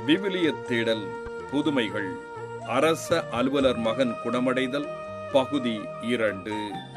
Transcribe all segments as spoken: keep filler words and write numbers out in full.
விவிலிய தேடல் புதுமைகள் அரச அலுவலர் மகன் குணமடைதல் பகுதி இரண்டு.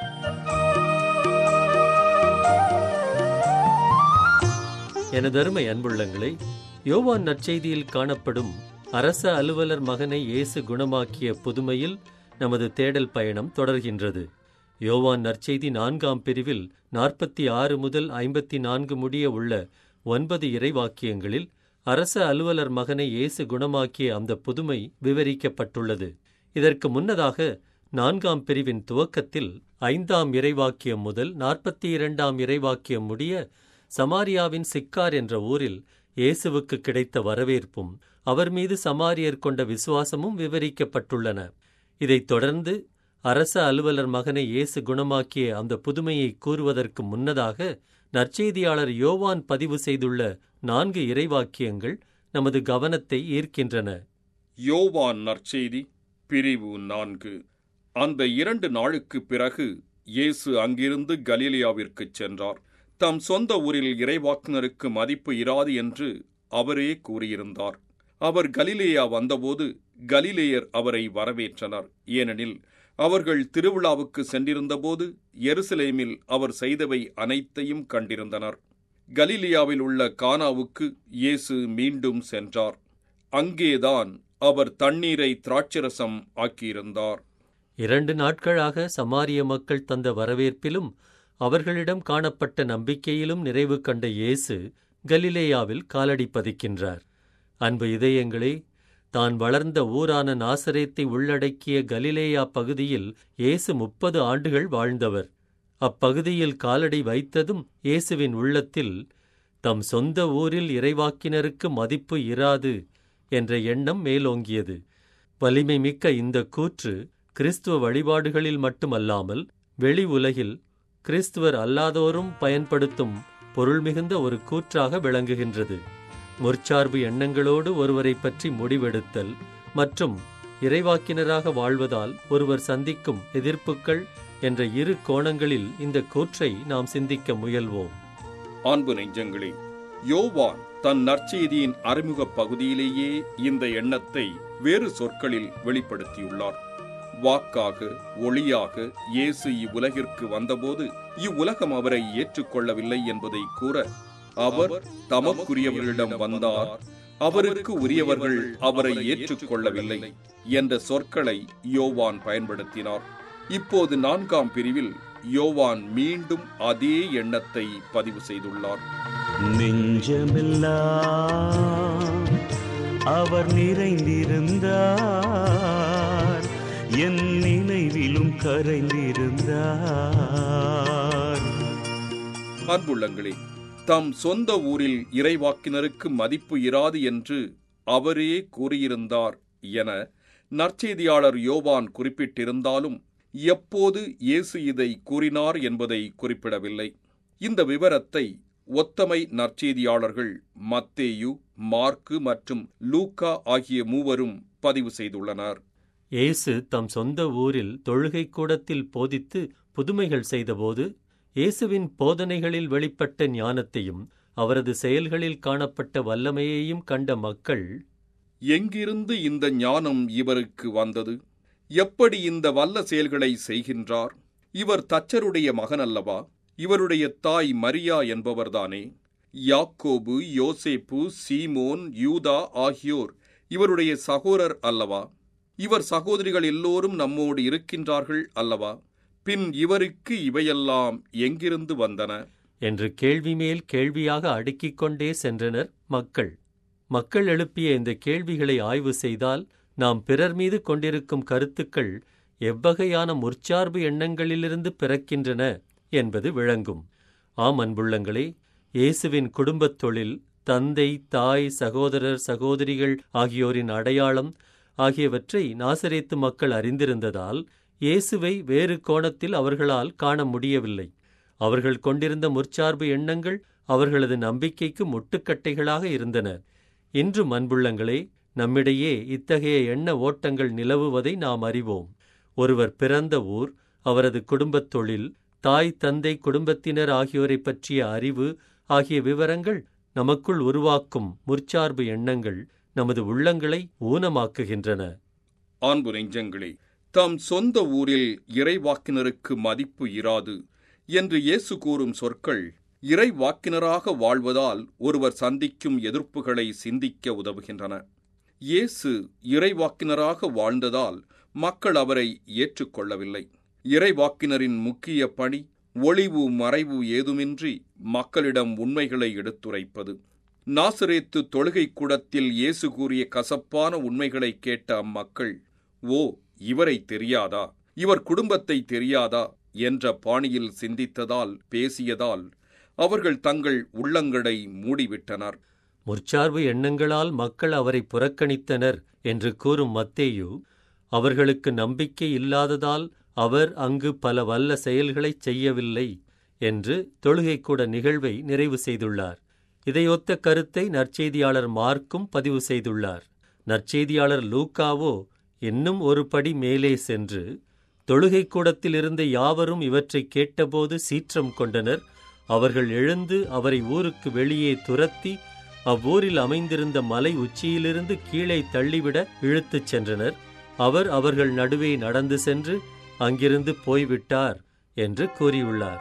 எனதருமை அன்புள்ளங்களே, யோவான் நற்செய்தியில் காணப்படும் அரச அலுவலர் மகனை இயேசு குணமாக்கிய புதுமையில் நமது தேடல் பயணம் தொடர்கின்றது. யோவான் நற்செய்தி நான்காம் பிரிவில் நாற்பத்தி ஆறு முதல் ஐம்பத்தி நான்கு முடிய உள்ள ஒன்பது இறைவாக்கியங்களில் அரச அலுவலர் மகனை இயேசு குணமாக்கிய அந்த புதுமை விவரிக்கப்பட்டுள்ளது. இதற்கு முன்னதாக நான்காம் பிரிவின் துவக்கத்தில் ஐந்தாம் இறைவாக்கியம் முதல் நாற்பத்தி இரண்டாம் இறைவாக்கியம் முடிய சமாரியாவின் சிக்கார் என்ற ஊரில் இயேசுவுக்கு கிடைத்த வரவேற்பும் அவர் மீது சமாரியர் கொண்ட விசுவாசமும் விவரிக்கப்பட்டுள்ளன. இதைத் தொடர்ந்து அரச அலுவலர் மகனை இயேசு குணமாக்கிய அந்த புதுமையை கூறுவதற்கு முன்னதாக நற்செய்தியாளர் யோவான் பதிவு செய்துள்ள நான்கு இறைவாக்கியங்கள் நமது கவனத்தை ஈர்க்கின்றன. யோவான் நற்செய்தி பிரிவு நான்கு. அந்த இரண்டு நாளுக்கு பிறகு இயேசு அங்கிருந்து கலிலேயாவிற்கு சென்றார். தம் சொந்த ஊரில் இறைவாக்கினருக்கு மதிப்பு இராது என்று அவரே கூறியிருந்தார். அவர் கலிலேயா வந்தபோது கலிலேயர் அவரை வரவேற்றனர். ஏனெனில் அவர்கள் திருவிழாவுக்கு சென்றிருந்தபோது எருசலேமில் அவர் செய்தவை அனைத்தையும் கண்டிருந்தனர். கலிலேயாவில் உள்ள கானாவுக்கு இயேசு மீண்டும் சென்றார். அங்கேதான் அவர் தண்ணீரை திராட்சரசம் ஆக்கியிருந்தார். இரண்டு நாட்களாக சமாரிய மக்கள் தந்த வரவேற்பிலும் அவர்களிடம் காணப்பட்ட நம்பிக்கையிலும் நிறைவு கண்ட இயேசு கலிலேயாவில் காலடி பதிக்கின்றார். அன்பு இதயங்களே, தான் வளர்ந்த ஊரான நாசரேத்தை உள்ளடக்கிய கலிலேயா பகுதியில் இயேசு முப்பது ஆண்டுகள் வாழ்ந்தவர். அப்பகுதியில் காலடி வைத்ததும் இயேசுவின் உள்ளத்தில் தம் சொந்த ஊரில் இறைவாக்கினருக்கு மதிப்பு இராது என்ற எண்ணம் மேலோங்கியது. வலிமை மிக்க இந்த கூற்று கிறிஸ்துவ வழிபாடுகளில் மட்டுமல்லாமல் வெளி உலகில் கிறிஸ்துவர் அல்லாதோரும் பயன்படுத்தும் பொருள் மிகுந்த ஒரு கூற்றாக விளங்குகின்றது. முற்சார்பு எண்ணங்களோடு ஒருவரை பற்றி முடிவெடுத்தல் மற்றும் இறைவாக்கினராக வாழ்வதால் ஒருவர் சந்திக்கும் எதிர்ப்புகள் என்ற இரு கோணங்களில் இந்த கூற்றை நாம் சிந்திக்க முயல்வோம். அன்பு நெஞ்சங்களே, யோவான் தன் நற்செய்தியின் அறிமுக பகுதியிலேயே இந்த எண்ணத்தை வேறு சொற்களில் வெளிப்படுத்தியுள்ளார். வாக்காக ஒளியாக இயேசு இவ்வுலகிற்கு வந்தபோது இவ்வுலகம் அவரை ஏற்றுக்கொள்ளவில்லை என்பதை கூற, அவர் தமக்குரியவர்களிடம் வந்தார், அவருக்கு உரியவர்கள் அவரை ஏற்றுக்கொள்ளவில்லை என்ற சொற்களை யோவான் பயன்படுத்தினார். இப்போது நான்காம் பிரிவில் யோவான் மீண்டும் அதே எண்ணத்தை பதிவு செய்துள்ளார். நெஞ்சமெல்லாம் அவர் நிறைந்திருந்தார், என் நினைவிலும் கரைந்திருந்தார். அன்புள்ளங்களே, தம் சொந்த ஊரில் இறைவாக்கினருக்கு மதிப்பு இராது என்று அவரே கூறியிருந்தார் என நற்செய்தியாளர் யோவான் குறிப்பிட்டிருந்தாலும் எப்போது இயேசு இதை கூறினார் என்பதை குறிப்பிடவில்லை. இந்த விவரத்தை ஒத்தமை நற்செய்தியாளர்கள் மத்தேயு, மார்க்கு மற்றும் லூக்கா ஆகிய மூவரும் பதிவு செய்துள்ளனர். இயேசு தம் சொந்த ஊரில் தொழுகை கூடத்தில் போதித்து புதுமைகள் செய்தபோது இயேசுவின் போதனைகளில் வெளிப்பட்ட ஞானத்தையும் அவரது செயல்களில் காணப்பட்ட வல்லமையையும் கண்ட மக்கள், எங்கிருந்து இந்த ஞானம் இவருக்கு வந்தது? எப்படி இந்த வல்ல செயல்களை செய்கின்றார்? இவர் தச்சருடைய மகன் அல்லவா? இவருடைய தாய் மரியா என்பவர்தானே? யாக்கோபு, யோசேப்பு, சீமோன், யூதா ஆகியோர் இவருடைய சகோதரர் அல்லவா? இவர் சகோதரிகள் எல்லோரும் நம்மோடு இருக்கின்றார்கள் அல்லவா? பின் இவருக்கு இவையெல்லாம் எங்கிருந்து வந்தன என்று கேள்வி மேல் கேள்வியாக அடுக்கிக் கொண்டே சென்றனர் மக்கள். மக்கள் எழுப்பிய இந்த கேள்விகளை ஆய்வு செய்தால் நாம் பிறர் மீது கொண்டிருக்கும் கருத்துக்கள் எவ்வகையான முற்சார்பு எண்ணங்களிலிருந்து பிறக்கின்றன என்பது விளங்கும். ஆம் அன்புள்ளங்களே, இயேசுவின் குடும்பத் தொழில், தந்தை, தாய், சகோதரர், சகோதரிகள் ஆகியோரின் அடையாளம் ஆகியவற்றை நாசரேத்து மக்கள் அறிந்திருந்ததால் இயேசுவை வேறு கோணத்தில் அவர்களால் காண முடியவில்லை. அவர்கள் கொண்டிருந்த முற்சார்பு எண்ணங்கள் அவர்களது நம்பிக்கைக்கு முட்டுக்கட்டைகளாக இருந்தன. இன்று அன்புள்ளங்களே, நம்மிடையே இத்தகைய எண்ண ஓட்டங்கள் நிலவுவதை நாம் அறிவோம். ஒருவர் பிறந்த ஊர், அவரது குடும்பத் தொழில், தாய், தந்தை, குடும்பத்தினர் ஆகியோரை பற்றிய அறிவு ஆகிய விவரங்கள் நமக்குள் உருவாக்கும் முற்சார்பு எண்ணங்கள் நமது உள்ளங்களை ஊனமாக்குகின்றன. அன்பு நெஞ்சங்களே, தம் சொந்த ஊரில் இறைவாக்கினருக்கு மதிப்பு இராது என்று இயேசு கூறும் சொற்கள் இறைவாக்கினராக வாழ்வதால் ஒருவர் சந்திக்கும் எதிர்ப்புகளை சிந்திக்க உதவுகின்றன. இயேசு இறைவாக்கினராக வாழ்ந்ததால் மக்கள் அவரை ஏற்றுக்கொள்ளவில்லை. இறைவாக்கினரின் முக்கிய பணி ஒளிவு மறைவு ஏதுமின்றி மக்களிடம் உண்மைகளை எடுத்துரைப்பது. நாசரேத்து தொழுகை கூடத்தில் இயேசு கூறிய கசப்பான உண்மைகளை கேட்ட அம்மக்கள், ஓ, இவரை தெரியாதா, இவர் குடும்பத்தை தெரியாதா என்ற பாணியில் சிந்தித்ததால், பேசியதால் அவர்கள் தங்கள் உள்ளங்களை மூடிவிட்டனர். முற்சார்பு எண்ணங்களால் மக்கள் அவரை புறக்கணித்தனர் என்று கூறும் மத்தேயு, அவர்களுக்கு நம்பிக்கை இல்லாததால் அவர் அங்கு பல வல்ல செயல்களைச் செய்யவில்லை என்று தொழுகைக்கூட நிகழ்வை நிறைவு செய்துள்ளார். இதையொத்த கருத்தை நற்செய்தியாளர் மார்க்கும் பதிவு செய்துள்ளார். நற்செய்தியாளர் லூக்காவோ இன்னும் ஒரு படி மேலே சென்று, தொழுகைக்கூடத்தில் இருந்த யாவரும் இவற்றைக் கேட்டபோது சீற்றம் கொண்டனர். அவர்கள் எழுந்து அவரை ஊருக்கு வெளியே துரத்தி அவ்வூரில் அமைந்திருந்த மலை உச்சியிலிருந்து கீழே தள்ளிவிட இழுத்துச் சென்றனர். அவர் அவர்கள் நடுவே நடந்து சென்று அங்கிருந்து போய்விட்டார் என்று கூறியுள்ளார்.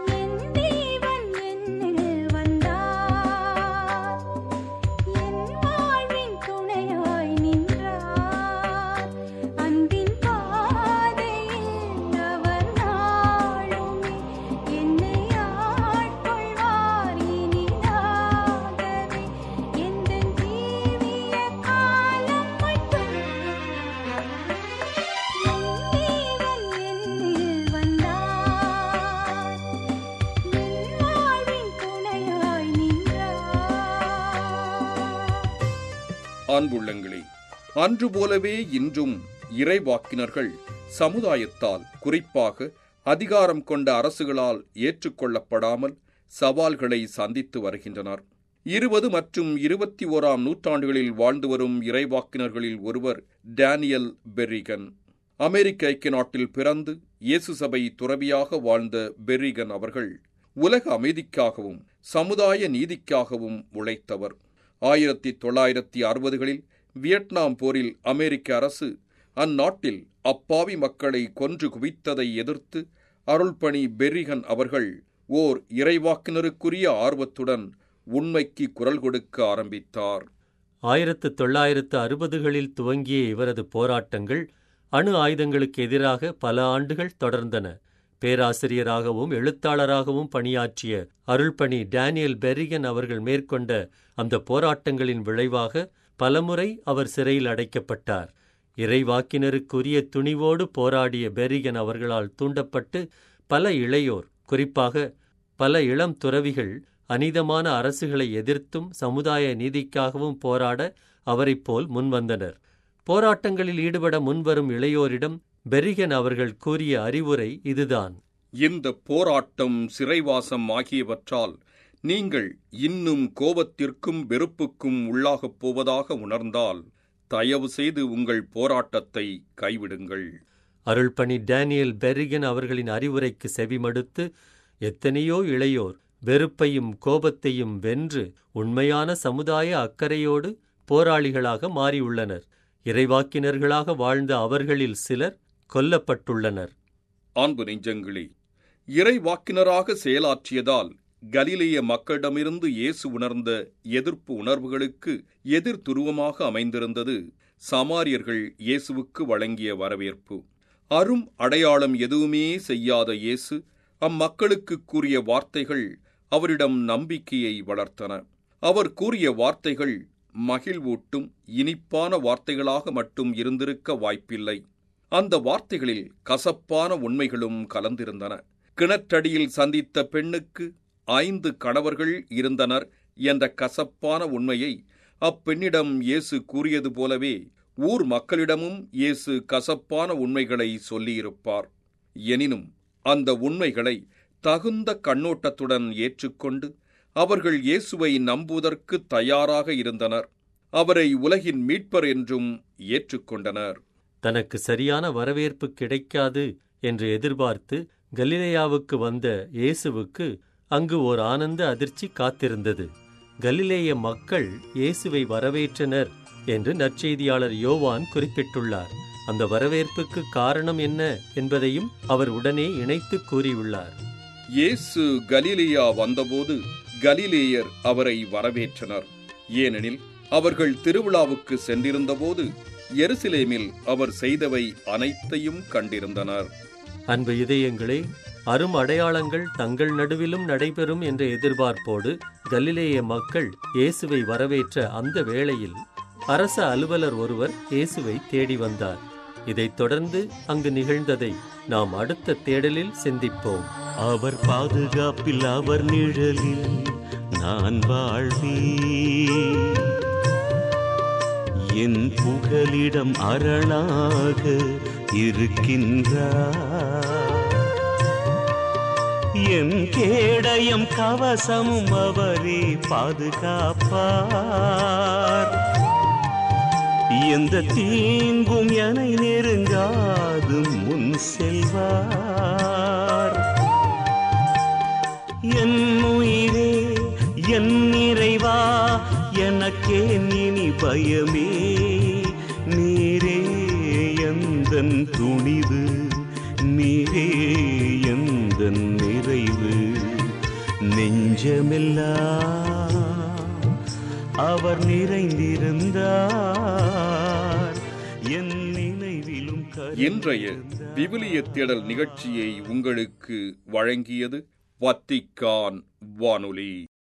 அன்புள்ளங்களே, அன்று போலவே இன்றும் இறைவாக்கினர்கள் சமுதாயத்தால், குறிப்பாக அதிகாரம் கொண்ட அரசுகளால் ஏற்றுக்கொள்ளப்படாமல் சவால்களை சந்தித்து வருகின்றனர். இருபது மற்றும் இருபத்தி ஓராம் நூற்றாண்டுகளில் வாழ்ந்து வரும் இறைவாக்கினர்களில் ஒருவர் டேனியல் பெர்ரிகன். அமெரிக்க ஐக்கிய நாட்டில் பிறந்து இயேசு சபை துறவியாக வாழ்ந்த பெர்ரிகன் அவர்கள் உலக அமைதிக்காகவும் சமுதாய நீதிக்காகவும் உழைத்தவர். ஆயிரத்தி தொள்ளாயிரத்தி அறுபதுகளில் வியட்நாம் போரில் அமெரிக்க அரசு அந்நாட்டில் அப்பாவி மக்களை கொன்று குவித்ததை எதிர்த்து அருள்பணி பெர்ரிகன் அவர்கள் ஓர் இறைவாக்கினருக்குரிய ஆர்வத்துடன் உண்மைக்கு குரல் கொடுக்க ஆரம்பித்தார். ஆயிரத்து தொள்ளாயிரத்து அறுபதுகளில் துவங்கிய இவரது போராட்டங்கள் அணு ஆயுதங்களுக்கு எதிராக பல ஆண்டுகள் தொடர்ந்தன. பேராசிரியராகவும் எழுத்தாளராகவும் பணியாற்றிய அருள்பணி டேனியல் பெர்ரிகன் அவர்கள் மேற்கொண்ட அந்த போராட்டங்களின் விளைவாக பலமுறை அவர் சிறையில் அடைக்கப்பட்டார். இறைவாக்கினருக்குரிய துணிவோடு போராடிய பெர்ரிகன் அவர்களால் தூண்டப்பட்டு பல இளையோர், குறிப்பாக பல இளம் துறவிகள் அநீதமான அரசுகளை எதிர்த்தும் சமுதாய நீதிக்காகவும் போராட அவரைப் போல் முன்வந்தனர். போராட்டங்களில் ஈடுபட முன்வரும் இளையோரிடம் பெர்ரிகன் அவர்கள் கூறிய அறிவுரை இதுதான்: இந்த போராட்டம், சிறைவாசம் ஆகியவற்றால் நீங்கள் இன்னும் கோபத்திற்கும் வெறுப்புக்கும் உள்ளாகப் போவதாக உணர்ந்தால் தயவு செய்து உங்கள் போராட்டத்தை கைவிடுங்கள். அருள்பணி டேனியல் பெர்ரிகன் அவர்களின் அறிவுரைக்கு செவிமடுத்து எத்தனையோ இளையோர் வெறுப்பையும் கோபத்தையும் வென்று உண்மையான சமுதாய அக்கறையோடு போராளிகளாக மாறியுள்ளனர். இறைவாக்கினர்களாக வாழ்ந்த அவர்களில் சிலர் கொல்லப்பட்டுள்ளனர். அன்பு நெஞ்சங்களே, இறைவாக்கினராக செயலாற்றியதால் கலிலேய மக்களிடமிருந்து இயேசு உணர்ந்த எதிர்ப்பு உணர்வுகளுக்கு எதிர் துருவமாக அமைந்திருந்தது சமாரியர்கள் இயேசுவுக்கு வழங்கிய வரவேற்பு. அரும் அடையாளம் எதுவுமே செய்யாத இயேசு அம்மக்களுக்கு கூறிய வார்த்தைகள் அவரிடம் நம்பிக்கையை வளர்த்தன. அவர் கூறிய வார்த்தைகள் மகிழ்வூட்டும் இனிப்பான வார்த்தைகளாக மட்டும் இருந்திருக்க வாய்ப்பில்லை. அந்த வார்த்தைகளில் கசப்பான உண்மைகளும் கலந்திருந்தன. கிணற்றடியில் சந்தித்த பெண்ணுக்கு ஐந்து கணவர்கள் இருந்தனர் என்ற கசப்பான உண்மையை அப்பெண்ணிடம் இயேசு கூறியது போலவே ஊர் மக்களிடமும் இயேசு கசப்பான உண்மைகளை சொல்லியிருப்பார். எனினும் அந்த உண்மைகளை தகுந்த கண்ணோட்டத்துடன் ஏற்றுக்கொண்டு அவர்கள் இயேசுவை நம்புவதற்கு தயாராக இருந்தனர். அவரை உலகின் மீட்பர் என்றும் ஏற்றுக்கொண்டனர். தனக்கு சரியான வரவேற்பு கிடைக்காது என்று எதிர்பார்த்து கலிலேயாவுக்கு வந்த இயேசுவுக்கு அங்கு ஓர் ஆனந்த அதிர்ச்சி காத்திருந்தது. கலிலேய மக்கள் இயேசுவை வரவேற்றனர் என்று நற்செய்தியாளர் யோவான் குறிப்பிட்டுள்ளார். அந்த வரவேற்புக்கு காரணம் என்ன என்பதையும் அவர் உடனே இணைத்து கூறியுள்ளார். இயேசு கலிலேயா வந்தபோது கலிலேயர் அவரை வரவேற்றனர். ஏனெனில் அவர்கள் திருவிழாவுக்கு சென்றிருந்தபோது எருசலேமில் அவர் செய்தவை அனைத்தையும் கண்டிருந்தனர். அன்பு இதயங்களே, அரும் அடையாளங்கள் தங்கள் நடுவிலும் நடைபெறும் என்ற எதிர்பார்ப்போடு கலிலேய மக்கள் இயேசுவை வரவேற்ற அந்த வேளையில் அரச அலுவலர் ஒருவர் இயேசுவை தேடி வந்தார். இதைத் தொடர்ந்து அங்கு நிகழ்ந்ததை நாம் அடுத்த தேடலில் சிந்திப்போம். அவர் பாதுகாப்பில் அவர் நிழலில் நான் வாழ்வேன், என் புகலிடம் அரணாக இருக்கின்றார், என் கேடயம் கவசமும் அவரே பாதுகாப்பார், எந்த தீங்கும் என்னை நெருங்காது முன் செல்வார். என் உயிரே என் நிறைவா, எனக்கே இனி பயமே, நீரே எந்தன் துணிவு, நீரே எந்தன் நிறைவு. நெஞ்சமெல்லாம் அவர் நிறைந்திருந்தார், என் நினைவிலும். இன்றைய விவிலிய தேடல் நிகழ்ச்சியை உங்களுக்கு வழங்கியது வத்திக்கான் வானொலி.